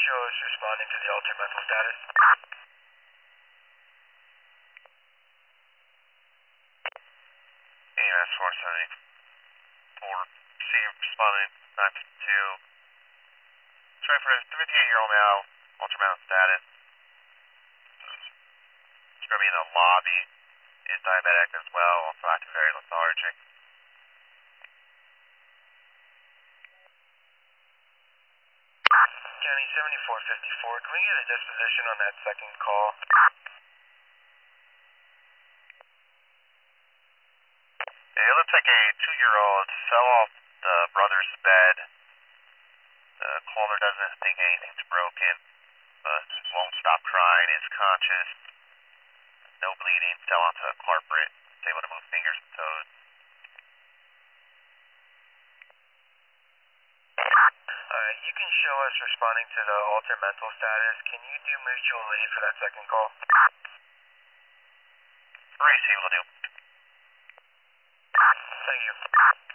show us responding to the altered mental status? EMS 474, received, responding, 952. Sorry for a 58-year-old male, altered mental status. He's going to be in the lobby, is diabetic as well, also acting very lethargic. County 7454, can we get a disposition on that second call? It looks like a 2-year-old fell off the brother's bed. The caller doesn't think anything's broken, but won't stop crying, is conscious, no bleeding, fell onto the carpet, is able to move fingers and toes. Alright, you can show us responding to the altered mental status. Can you do mutual aid for that second call? Receive will do. Thank you.